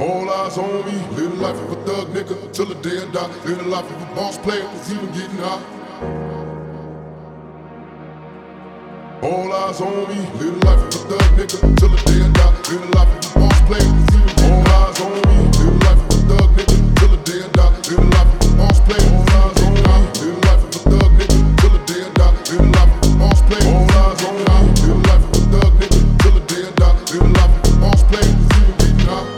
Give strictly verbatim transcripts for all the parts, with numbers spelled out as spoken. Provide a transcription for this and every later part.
All eyes on me, live the life of a thug nigga till the day I die. Live the life of a boss player, cause even getting high. All eyes on me, live the life of a thug nigga till the day I die. Live the life of a boss player, cause even getting high. All eyes on me, live the life of a thug nigga till the day I die. Live the life of a boss player, all eyes on me, live the life of a thug nigga till the day I die. Live the life of a boss player, all eyes on me, live the life of a thug nigga till the day I die. Live the life of a boss player, cause even getting high.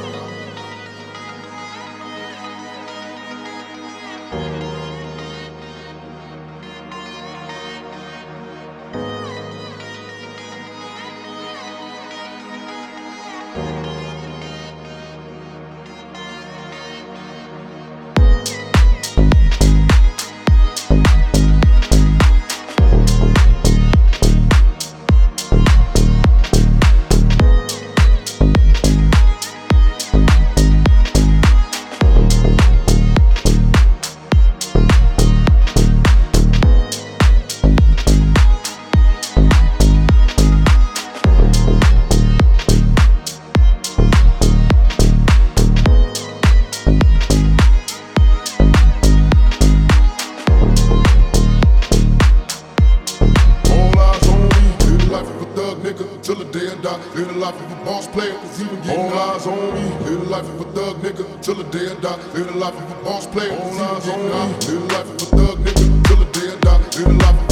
Till the day I die, live the life of a boss player, cause even getting all eyes on me. Live the life of a thug nigga till the day I die. Live the life of a boss player, all eyes on me. Live the life of a thug nigga till the day I die. Live the life of